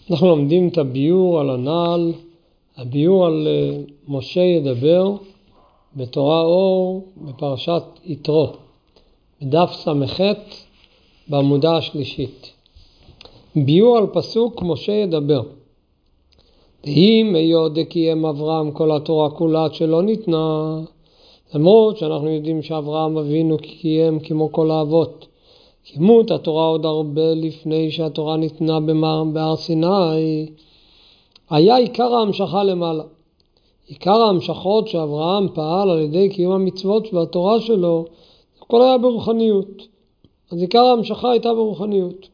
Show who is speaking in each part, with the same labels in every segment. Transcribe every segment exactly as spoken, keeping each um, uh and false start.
Speaker 1: אנחנו לומדים את הביור על הנעל, הביור על משה ידבר בתורה אור בפרשת יתרו, בדף ס"ח בעמודה השלישית. ביור על פסוק משה ידבר. דהים היות דקיים אברהם כל התורה כולה שלא ניתנה, למרות שאנחנו יודעים שאברהם אבינו קיים כמו כל האבות. קיימו את התורה עוד הרבה לפני שהתורה ניתנה בהר סיני. היה עיקר ההמשכה למעלה. עיקר ההמשכות שאברהם פעל על ידי קיום המצוות והתורה שלו, הכל היה ברוחניות. אז עיקר ההמשכה הייתה ברוחניות.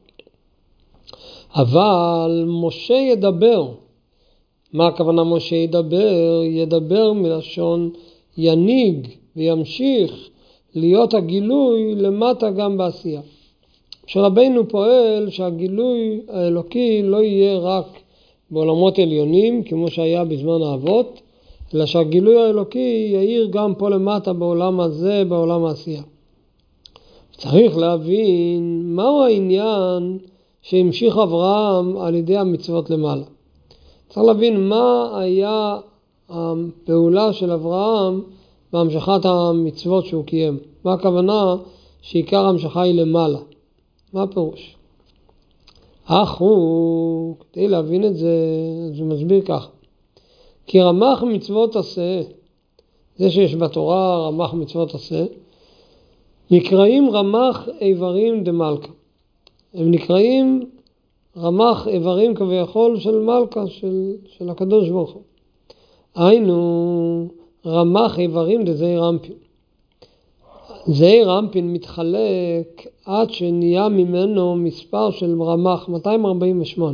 Speaker 1: אבל משה ידבר. מה הכוונה משה ידבר? ידבר מלשון יניג וימשיך להיות הגילוי למטה גם בעשייה. שרבנו פועל שהגילוי האלוקי לא יהיה רק בעולמות עליונים כמו שהיה בזמן האבות, אלא שהגילוי האלוקי יאיר גם פה למטה בעולם הזה, בעולם העשייה. צריך להבין מהו העניין שהמשיך אברהם על ידי המצוות למעלה. צריך להבין מה היה הפעולה של אברהם בהמשכת המצוות שהוא קיים. מה הכוונה שעיקר ההמשכה היא למעלה? מה הפירוש? אך הוא, כדי להבין את זה, זה מסביר כך. כי רמ"ח מצוות עשה, זה שיש בתורה רמ"ח מצוות עשה, נקראים רמ"ח איברים דמלכה. הם נקראים רמ"ח איברים כביכול של מלכה, של, של הקדוש ברוך הוא. היינו רמ"ח איברים דזעיר אנפין. זעיר אנפין מתחלק עד שנהיה ממנו מספר של רמ"ח מאתיים ארבעים ושמונה.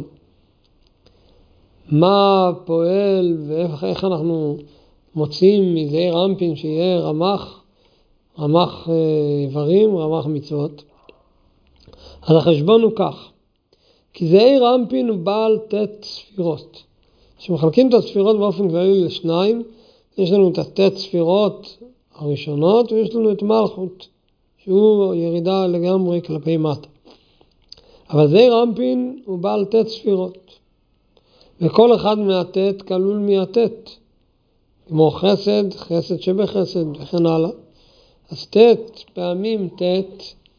Speaker 1: מה פועל ואיך אנחנו מוצאים מזעיר אנפין שיהיה רמ"ח, רמ"ח איברים, רמ"ח מצוות? אז החשבון הוא כך. כי זעיר אנפין הוא בעל תת ספירות. כשמחלקים את הספירות באופן כללי לשניים, יש לנו את התת ספירות הראשונות, ויש לנו את מלכות, שהוא ירידה לגמרי כלפי מטה. אבל זעיר אנפין הוא בעל תת ספירות. וכל אחד מהתת כלול מהתת. כמו חסד, חסד שבחסד וכן הלאה. אז תת פעמים תת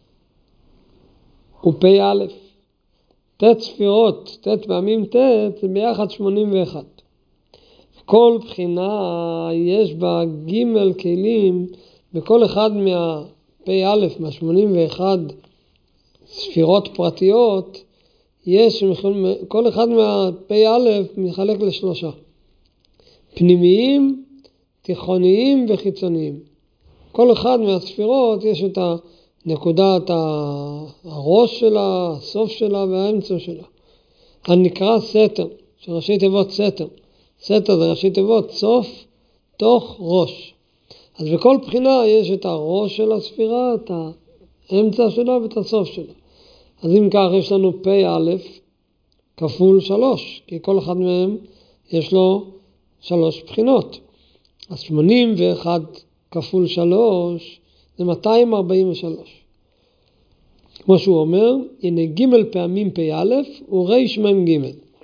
Speaker 1: הוא פי א'. תת ספירות, תת פעמים תת, זה ביחד שמונים ואחת. כל בחינה יש בה ג' כלים, בכל אחד מהפי א', מה-שמונים ואחת ספירות פרטיות, יש, כל אחד מהפי א' מחלק לשלושה. פנימיים, תיכוניים וחיצוניים. כל אחד מהספירות יש את נקודת הראש שלה, הסוף שלה והאמצע שלה. הנקרא סתר, שראשי תיבות סתר. סתר זה ראשי תיבות סוף, תוך, ראש. אז בכל בחינה יש את הראש של הספירה, את האמצע שלה ואת הסוף שלה. אז אם כך יש לנו פי א' כפול שלוש, כי כל אחד מהם יש לו שלוש בחינות. אז שמונים ואחת כפול שלוש זה מאתיים ארבעים ושלוש. כמו שהוא אומר, הנה ג' פעמים פי א' וריש מ' ג'.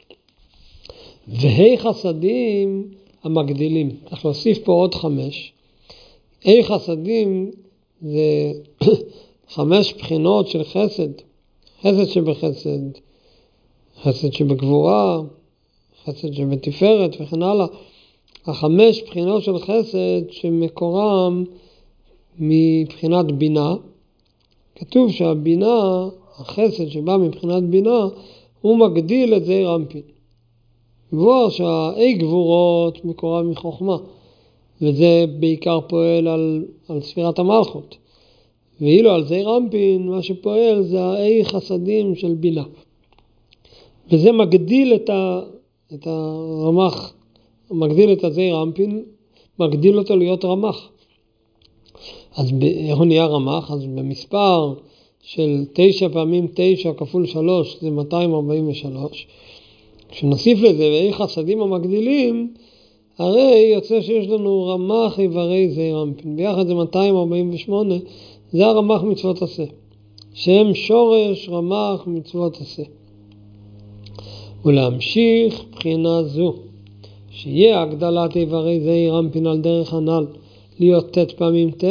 Speaker 1: והי חסדים המגדילים. צריך להוסיף פה עוד חמש. הי חסדים זה חמש בחינות של חסד. חסד שבחסד, חסד שבגבורה, חסד שבתפארת וכן הלאה. החמש בחינות של חסד שמקורם מבחינת בינה. כתוב שהבינה, החסד שבא מבחינת בינה, הוא מגדיל את זעיר אנפין. גבור שהאי גבורות מקורם מחוכמה, וזה בעיקר פועל על, על ספירת המלכות. ואילו על זעיר אנפין מה שפועל זה האי חסדים של בינה. וזה מגדיל את, ה, את הרמ"ח, מגדיל את הזעיר אנפין, מגדיל אותו להיות רמ"ח. אז איך הוא נהיה רמ"ח? אז במספר של תשע פעמים תשע כפול שלוש זה מאתיים ארבעים ושלוש. כשנוסיף לזה ואי חסדים המגדילים, הרי יוצא שיש לנו רמ"ח איברי זעיר אנפין. ביחד זה מאתיים ארבעים ושמונה, זה הרמ"ח מצוות עשה. שהם שורש רמ"ח מצוות עשה. ולהמשיך בחינה זו, שיהיה הגדלת איברי זעיר אנפין על דרך הנ"ל, להיות ת' פעמים ת',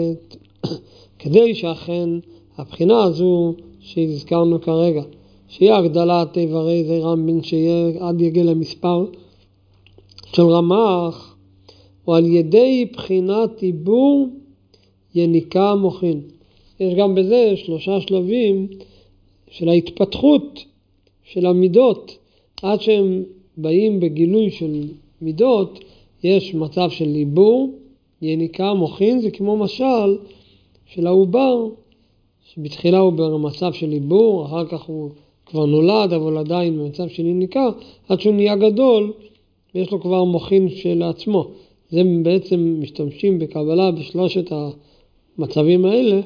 Speaker 1: כדי שאכן הבחינה הזו שהזכרנו כרגע, שיהיה הגדלת איברי זעיר אנפין, שיהיה עד יגיע למספר של רמ"ח, או על ידי בחינת עיבור יניקה מוחין. יש גם בזה שלושה שלבים של ההתפתחות של המידות, עד שהם באים בגילוי של מידות, יש מצב של עיבור, יניקה מוחין, זה כמו משל של העובר, שבתחילה הוא במצב של עיבור, אחר כך הוא כבר נולד, אבל עדיין במצב של יניקה, עד שהוא נהיה גדול, ויש לו כבר מוחין של עצמו. זה בעצם משתמשים בקבלה בשלושת המצבים האלה,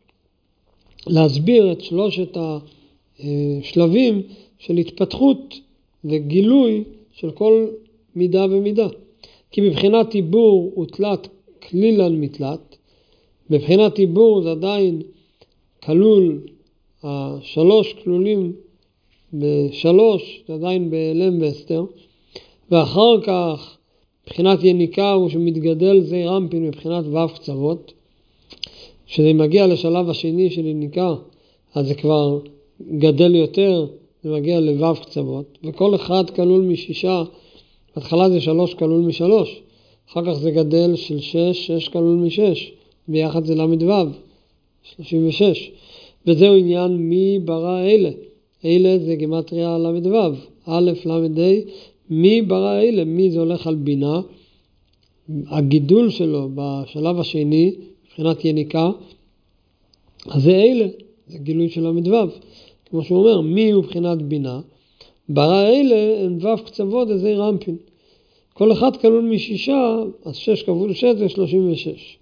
Speaker 1: להסביר את שלושת השלבים של התפתחות וגילוי של כל מידה ומידה. כי בבחינת עיבור הוא תלת כלילן מתלת, בבחינת עיבור זה עדיין כלול, השלוש כלולים בשלוש, זה עדיין באלם ואסתר, ואחר כך בבחינת יניקה הוא שמתגדל זעיר אנפין מבחינת ו' קצוות, כשזה מגיע לשלב השני של יניקה, אז זה כבר גדל יותר, זה מגיע לו' קצוות, וכל אחד כלול משישה, בהתחלה זה שלוש כלול משלוש, אחר כך זה גדל של שש, שש כלול משש, ביחד זה למד ו', שלושים ושש, וזהו עניין מי ברא אלה, אלה זה גימטריה למד ו', א' למד ה', מי ברא אלה, מי זה הולך על בינה, הגידול שלו בשלב השני, מבחינת יניקה, אז זה אלה, זה גילוי של למד ו', כמו שהוא אומר, מי הוא בחינת בינה, ברא אלה הם ו' קצוות זעיר אנפין. כל אחד כלול משישה, אז שש כפול שש זה שלושים ושש.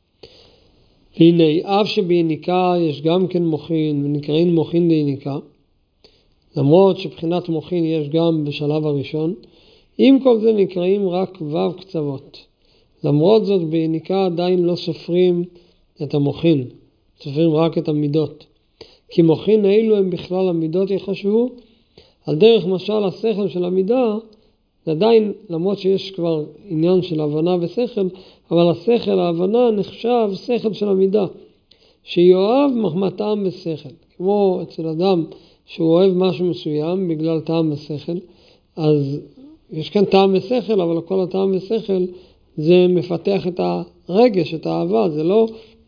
Speaker 1: והנה, אף שביניקה יש גם כן מוחין, ונקראים מוחין ליניקה, למרות שבחינת מוחין יש גם בשלב הראשון, עם כל זה נקראים רק ו' קצוות. למרות זאת ביניקה עדיין לא סופרים את המוחין, סופרים רק את המידות. כי מוחין האלו הם בכלל המידות יחשבו, על דרך משל השכל של המידה, עדיין למרות שיש כבר עניין של הבנה ושכל, אבל השכל, ההבנה נחשב שכל של המידה, שיואב מחמת טעם ושכל. כמו אצל אדם שהוא אוהב משהו מסוים בגלל טעם ושכל, אז יש כאן טעם ושכל, אבל כל הטעם ושכל זה מפתח את הרגש, את האהבה, זה לא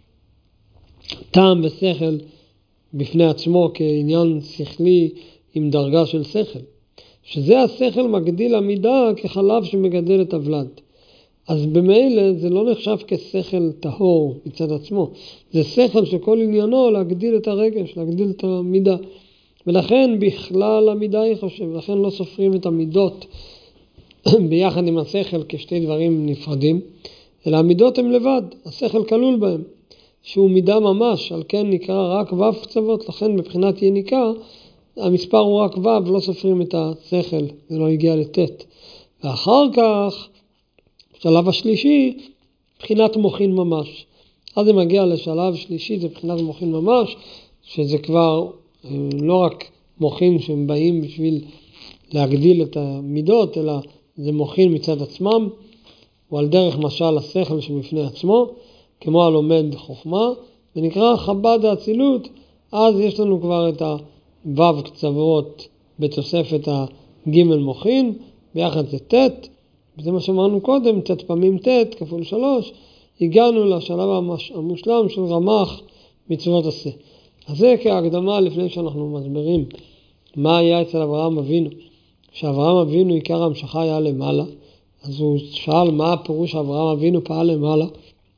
Speaker 1: טעם ושכל בפני עצמו כעניין שכלי עם דרגה של שכל. שזה השכל מגדיל המידה כחלב שמגדל את הוולד. אז במילא זה לא נחשב כשכל טהור מצד עצמו. זה שכל שכל עניינו להגדיל את הרגש, להגדיל את המידה. ולכן בכלל המידה היא חושב, לכן לא סופרים את המידות ביחד עם השכל כשתי דברים נפרדים, אלא המידות הם לבד, השכל כלול בהם, שהוא מידה ממש, על כן נקרא רק ו' קצוות, לכן מבחינת יניקה, המספר הוא רק ו', לא סופרים את השכל, זה לא הגיע לתת. ואחר כך, בשלב השלישי, בחינת מוחין ממש. אז זה מגיע לשלב שלישי, זה בחינת מוחין ממש, שזה כבר לא רק מוחין שהם באים בשביל להגדיל את המידות, אלא זה מוחין מצד עצמם, או על דרך משל השכל שבפני עצמו, כמו הלומד חוכמה, ונקרא חב"ד האצילות, אז יש לנו כבר את הו' קצוות בתוספת הג' מוחין, ביחד זה ת', וזה מה שאמרנו קודם, ת' פעמים ת' כפול שלוש, הגענו לשלב המושלם של רמ"ח מצוות עשה. אז זה כהקדמה לפני שאנחנו מסבירים מה היה אצל אברהם אבינו. כשאברהם אבינו עיקר המשכה היה למעלה, אז הוא שאל מה הפירוש אברהם אבינו פעל למעלה.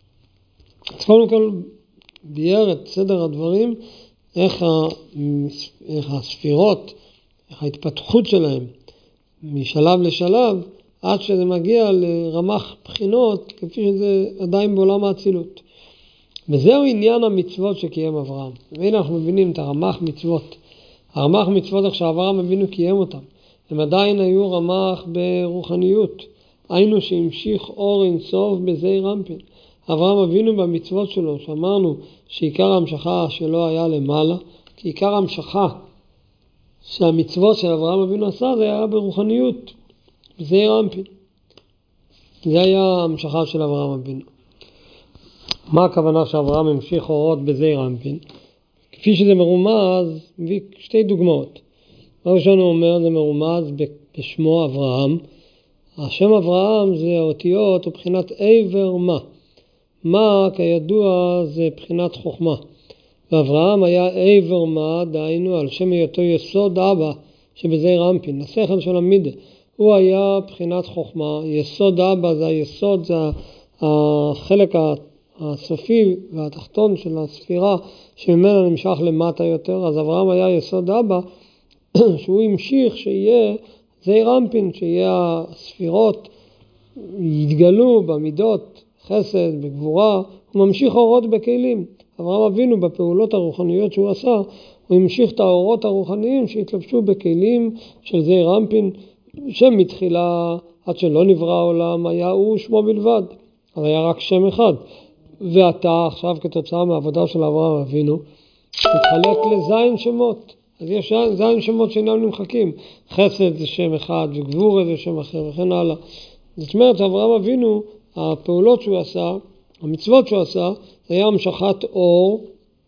Speaker 1: אז קודם כל ביאר את סדר הדברים, איך, ה... איך הספירות, איך ההתפתחות שלהם משלב לשלב, עד שזה מגיע לרמ"ח בחינות, כפי שזה עדיין בעולם האצילות. וזהו עניין המצוות שקיים אברהם. והנה אנחנו מבינים את הרמ"ח מצוות. הרמ"ח מצוות איך שאברהם אבינו קיים אותם. הם עדיין היו רמ"ח ברוחניות. היינו שהמשיך אור אינסוף בזעיר אנפין. אברהם אבינו במצוות שלו, שאמרנו שעיקר המשכה שלו היה למעלה, כי עיקר המשכה שהמצוות של אברהם אבינו עשה זה היה ברוחניות, בזעיר אנפין. זה היה המשכה של אברהם אבינו. מה הכוונה שאברהם המשיך אורות בזעיר אנפין? כפי שזה מרומז, מביא שתי דוגמאות. הראשון הוא אומר, זה מרומז בשמו אברהם. השם אברהם זה האותיות ובחינת עבר מה. מה כידוע זה בחינת חוכמה. ואברהם היה עבר מה, דהיינו על שם היותו יסוד אבא שבזעיר אנפין, השכל של המידה. הוא היה בחינת חוכמה, יסוד אבא זה היסוד, זה החלק הסופי והתחתון של הספירה שממנה נמשך למטה יותר. אז אברהם היה יסוד אבא שהוא המשיך שיהיה זעיר אנפין, שיהיה הספירות יתגלו במידות, חסד, בגבורה, הוא ממשיך אורות בכלים. אברהם אבינו בפעולות הרוחניות שהוא עשה, הוא המשיך את האורות הרוחניים שהתלבשו בכלים של זעיר אנפין, שמתחילה עד שלא נברא העולם היה הוא שמו בלבד, אז היה רק שם אחד. ואתה עכשיו כתוצאה מהעבודה של אברהם אבינו, מתחלק לזין שמות. אז יש זין שמות שאינם נמחקים. חסד זה שם אחד וגבורה זה שם אחר וכן הלאה. זאת אומרת, אברהם אבינו, הפעולות שהוא עשה, המצוות שהוא עשה, זה היה המשכת אור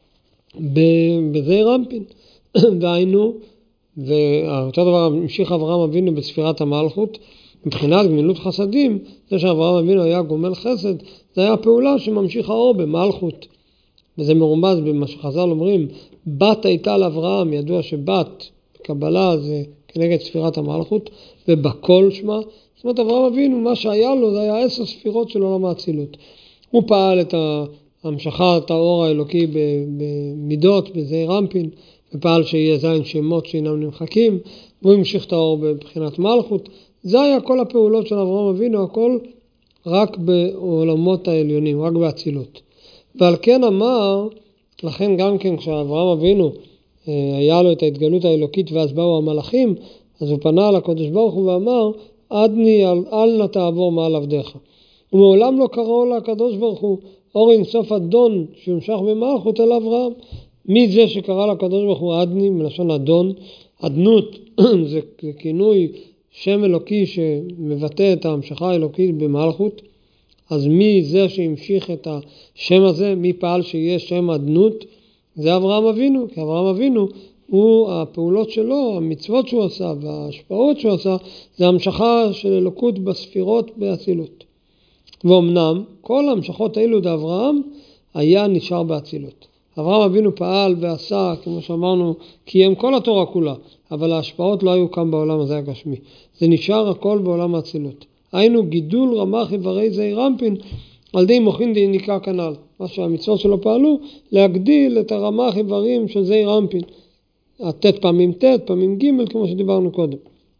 Speaker 1: בזעיר אנפין. דהיינו, ואותו דבר המשיך אברהם אבינו בספירת המלכות, מבחינת גמילות חסדים, זה שאברהם אבינו היה גומל חסד, זה היה פעולה שממשיך האור במלכות. וזה מרומז במה שחז"ל אומרים, בת הייתה לאברהם, ידוע שבת בקבלה זה כנגד ספירת המלכות, ובכל שמה, זאת אומרת אברהם אבינו, מה שהיה לו זה היה עשר ספירות של עולם האצילות. הוא פעל את המשכת האור האלוקי במידות, בזעיר אנפין, ופעל שיהיה זין שמות שאינם נמחקים, והוא המשיך את האור בבחינת מלכות. זה היה כל הפעולות של אברהם אבינו, הכל רק בעולמות העליונים, רק באצילות. ועל כן אמר, לכן גם כן כשאברהם אבינו היה לו את ההתגלות האלוקית ואז באו המלאכים, אז הוא פנה על הקדוש ברוך הוא ואמר, עדני אל, אל נא תעבור מעל עבדיך. ומעולם לא קראו לקדוש ברוך הוא אור אינסוף אדון שימשך במלכות אל אברהם. מי זה שקרא לקדוש ברוך הוא עדני, מלשון אדון? עדנות זה כינוי שם אלוקי שמבטא את ההמשכה האלוקית במלכות. אז מי זה שהמשיך את השם הזה, מי פעל שיהיה שם עדנות? זה אברהם אבינו, כי אברהם אבינו הוא הפעולות שלו, המצוות שהוא עשה וההשפעות שהוא עשה, זה המשכה של אלוקות בספירות באצילות. ואומנם כל המשכות האלו לאברהם היה נשאר באצילות. אברהם אבינו פעל ועשה, כמו שאמרנו, קיים כל התורה כולה, אבל ההשפעות לא היו כאן בעולם הזה הגשמי. זה נשאר הכל בעולם האצילות. היינו גידול רמ"ח איברי זעיר אנפין על די מוחין דיניקה כנ"ל. מה שהמצוות שלו פעלו, להגדיל את הרמ"ח איברים של זעיר אנפין. התת פעמים תת, פעמים ג' כמו שדיברנו קודם.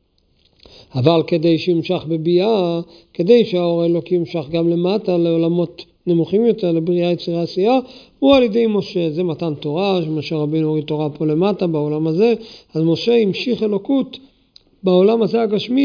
Speaker 1: אבל כדי שימשך בביאה, כדי שהאור האלוקי ימשך גם למטה, לעולמות נמוכים יותר, לבריאה יצירה עשייה, הוא על ידי משה. זה מתן תורה, שמשה רבינו הוריד תורה פה למטה בעולם הזה, אז משה המשיך אלוקות בעולם הזה הגשמי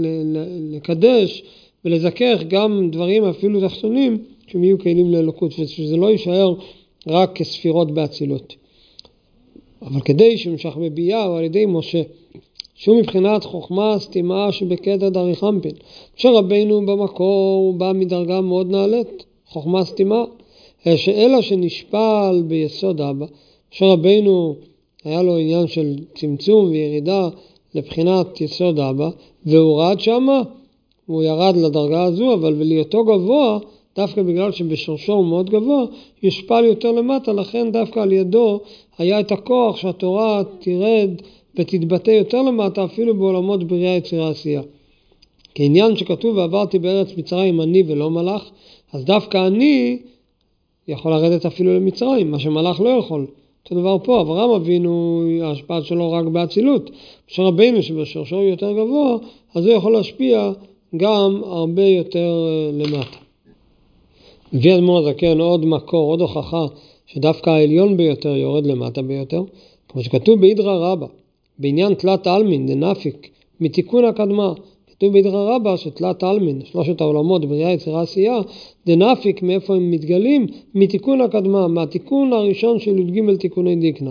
Speaker 1: לקדש ולזכך גם דברים אפילו תחתונים שהם יהיו כלים לאלוקות, ושזה לא יישאר רק כספירות באצילות. אבל כדי שימשך בביאה הוא על ידי משה, שהוא מבחינת חוכמה סתימה שבקטע דריך אנפין. משה רבינו במקור הוא בא מדרגה מאוד נעלית, חוכמה סתימה, אלא שנשפל ביסוד אבא. משה רבינו היה לו עניין של צמצום וירידה לבחינת יסוד אבא, והוא רד שמה, הוא ירד לדרגה הזו, אבל ולהיותו גבוה, דווקא בגלל שבשורשו הוא מאוד גבוה, יושפל יותר למטה, לכן דווקא על ידו היה את הכוח שהתורה תירד ותתבטא יותר למטה, אפילו בעולמות בריאה יצירה עשייה. כעניין שכתוב ועברתי בארץ מצרים אני ולא מלאך, אז דווקא אני יכול לרדת אפילו למצרים, מה שמלאך לא יכול. אותו דבר פה, אברהם אבינו, ההשפעה שלו רק באצילות. משה רבינו שבשורשו הוא יותר גבוה, אז הוא יכול להשפיע גם הרבה יותר למטה. מביא אדמו"ר הזקן עוד מקור, עוד הוכחה, שדווקא העליון ביותר יורד למטה ביותר, כמו שכתוב באידרא רבא, בעניין תלת אלמין, דנפיק, מתיקון הקדמה, כתוב באידרא רבא שתלת אלמין, שלושת העולמות, בריאה יצירה עשייה, דנפיק, מאיפה הם מתגלים? מתיקון הקדמה, מהתיקון הראשון של י"ג תיקוני דיקנה.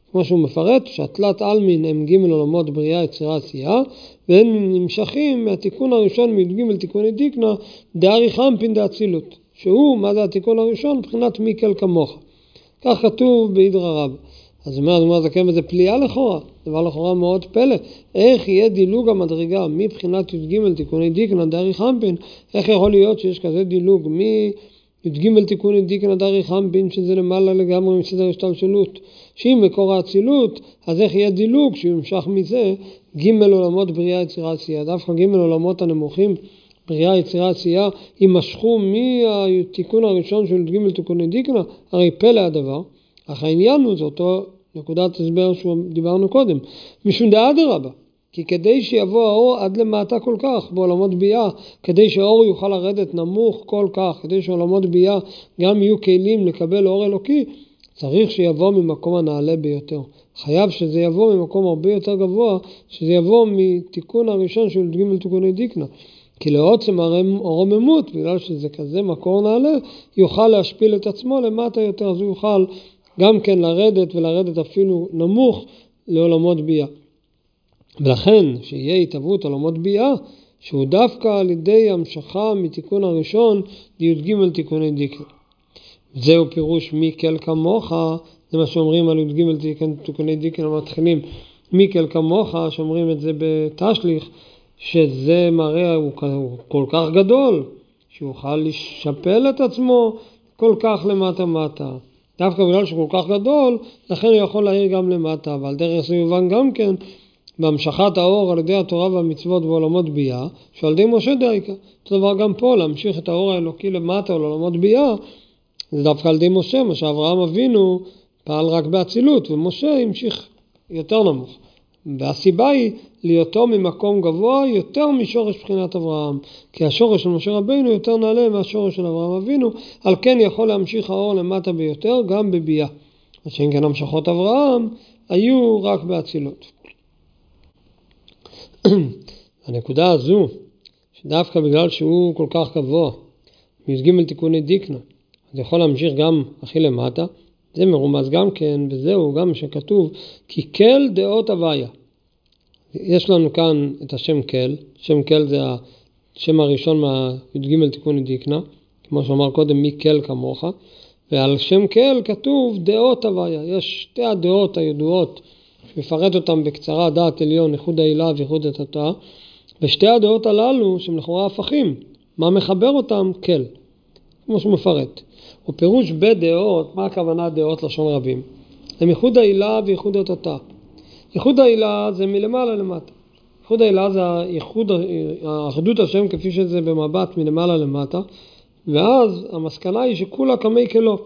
Speaker 1: כמו שהוא מפרט, שהתלת אלמין הם ג' עולמות בריאה, יצירה, עשייה, והם נמשכים מהתיקון הראשון מי"ג תיקוני דיקנה, דארי חמפין דאצילות, שהוא, מה זה התיקון הראשון? מבחינת מיקל כמוך. כך כתוב בהידרא רבא. אז אומר, אומר זה כן, וזה פליאה לכאורה, דבר לכאורה מאוד פלא. איך יהיה דילוג המדרגה מבחינת י"ג תיקוני דיקנה, דארי חמפין, איך יכול להיות שיש כזה דילוג מי"ג תיקוני דיקנה, דארי חמפין, שזה למעלה לגמרי מסדר השתלשלות, שאם מקור האצילות, אז איך יהיה דילוג שימשך מזה ג' עולמות בריאה, יצירה, עשייה. דווקא ג' עולמות הנמוכים, בריאה, יצירה, עשייה, יימשכו מהתיקון הראשון של ג' תיקוני דיקנה, הרי פלא הדבר. אך העניין הוא, זה אותו נקודת הסבר שדיברנו קודם, משום דאדרבא, כי כדי שיבוא האור עד למטה כל כך בעולמות ביאה, כדי שהאור יוכל לרדת נמוך כל כך, כדי שעולמות ביאה גם יהיו כלים לקבל אור אלוקי, צריך שיבוא ממקום הנעלה ביותר. חייב שזה יבוא ממקום הרבה יותר גבוה, שזה יבוא מתיקון הראשון של ג' תיקוני דיקנה. כי לעוצם הרוממות, בגלל שזה כזה מקור נעלה, יוכל להשפיל את עצמו למטה יותר, אז הוא יוכל גם כן לרדת ולרדת אפילו נמוך לעולמות ביאה. ולכן שיהיה התהוות עולמות ביאה, שהוא דווקא על ידי המשכה מתיקון הראשון לי"ג תיקוני דיקנה. זהו פירוש מיקל כמוך, זה מה שאומרים על י"ג תיקוני דיקנה, מתחילים מיקל כמוך, שאומרים את זה בתשליך, שזה מראה, הוא כל כך גדול, שיוכל לשפל את עצמו כל כך למטה מטה. דווקא בגלל שהוא כל כך גדול, לכן הוא יכול להעיר גם למטה, אבל דרך זה יובן גם כן, בהמשכת האור על ידי התורה והמצוות בעולמות ביאה, שעל ידי משה דייקה. אותו דבר גם פה, להמשיך את האור האלוקי למטה או לעולמות ביאה, זה דווקא על ידי משה, מה שאברהם אבינו פעל רק באצילות, ומשה המשיך יותר נמוך. והסיבה היא להיותו ממקום גבוה יותר משורש בחינת אברהם, כי השורש של משה רבינו יותר נעלה מהשורש של אברהם אבינו, על כן יכול להמשיך האור למטה ביותר גם בביאה. אז שאין כן המשכות אברהם היו רק באצילות. הנקודה הזו, שדווקא בגלל שהוא כל כך גבוה, מי"ג תיקוני דיקנה, אז יכול להמשיך גם הכי למטה, זה מרומז גם כן, וזהו גם שכתוב, כי כל דעות הוויה. יש לנו כאן את השם כל, שם כל זה השם הראשון מהי"ג תיקוני דיקנה, כמו שאמר קודם, מי כל כמוך, ועל שם כל כתוב דעות הוויה. יש שתי הדעות הידועות, שמפרט אותם בקצרה, דעת עליון, ייחוד העילה וייחוד התתה, ושתי הדעות הללו שהם לכאורה הפכים, מה מחבר אותם? כל, כמו שמפרט. ופירוש בדעות, מה הכוונה דעות לשון רבים? הם ייחוד העילה וייחוד התתה. ייחוד העילה זה מלמעלה למטה. ייחוד העילה זה הייחוד, האחדות השם כפי שזה במבט מלמעלה למטה, ואז המסקנה היא שכולה כמי כלו,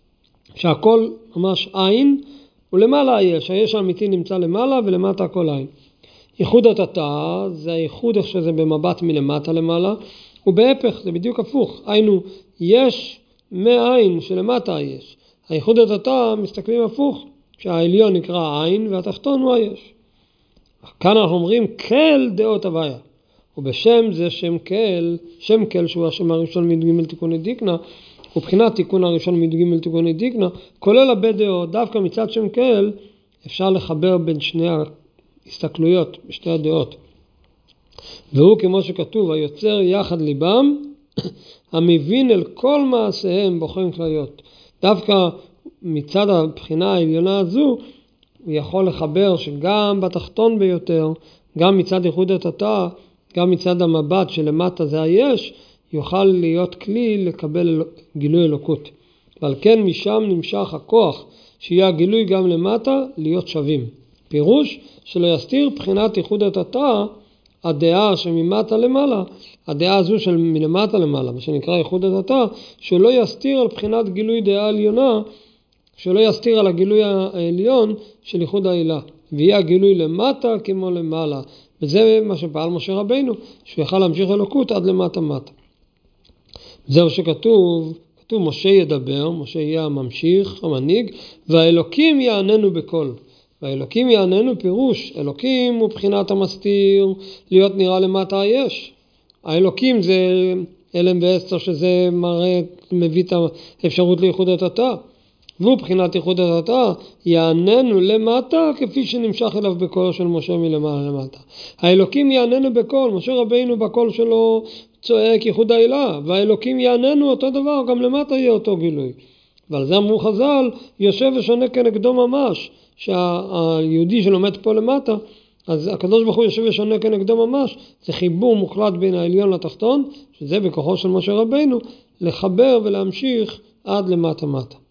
Speaker 1: שהכל ממש עין, ולמעלה היש, היש האמיתי נמצא למעלה ולמטה הכל עין. ייחוד התתה זה הייחוד איך שזה במבט מלמטה למעלה, ובהפך זה בדיוק הפוך, היינו יש מעין שלמטה היש. הייחוד התתה מסתכלים הפוך, שהעליון נקרא עין והתחתון הוא היש. כאן אנחנו אומרים כל דעות הוויה, ובשם זה שם כל, שם כל שהוא השם הראשון מי"ג תיקוני דיקנה, ובחינת תיקון הראשון מי"ג תיקוני דיקנה, כולל הרבה דעות, דווקא מצד שם כל אפשר לחבר בין שני ההסתכלויות, בשתי הדעות. והוא כמו שכתוב, היוצר יחד ליבם, המבין אל כל מעשיהם בוחן כליות. דווקא מצד הבחינה העליונה הזו, הוא יכול לחבר שגם בתחתון ביותר, גם מצד ייחוד התתה, גם מצד המבט שלמטה זה היש, יוכל להיות כלי לקבל גילוי אלוקות. ועל כן משם נמשך הכוח, שיהיה הגילוי גם למטה, להיות שווים. פירוש שלא יסתיר בחינת ייחוד התתה, הדעה שממטה למעלה, הדעה הזו של מלמטה למעלה, מה שנקרא ייחוד התתה, שלא יסתיר על בחינת גילוי דעה עליונה, שלא יסתיר על הגילוי העליון של ייחוד העילה, ויהיה הגילוי למטה כמו למעלה. וזה מה שפעל משה רבינו, שהוא יכל להמשיך אלוקות עד למטה מטה. זהו שכתוב, כתוב משה ידבר, משה יהיה הממשיך, המנהיג, והאלוקים יעננו בקול. והאלוקים יעננו פירוש, אלוקים הוא בחינת המסתיר, להיות נראה למטה היש. האלוקים זה אלם ואסתר, שזה מראה, מביא את האפשרות לייחוד התתה. והוא בחינת ייחוד התורה, יעננו למטה כפי שנמשך אליו בקולו של משה מלמעלה למטה. האלוקים יעננו בקול, משה רבינו בקול שלו צועק ייחוד האלה, והאלוקים יעננו אותו דבר, גם למטה יהיה אותו גילוי. ועל זה אמרו חז"ל, יושב ושונה כנגדו ממש, שהיהודי שלומד פה למטה, אז הקדוש ברוך הוא יושב ושונה כנגדו ממש, זה חיבור מוחלט בין העליון לתחתון, שזה בכוחו של משה רבינו, לחבר ולהמשיך עד למטה מטה.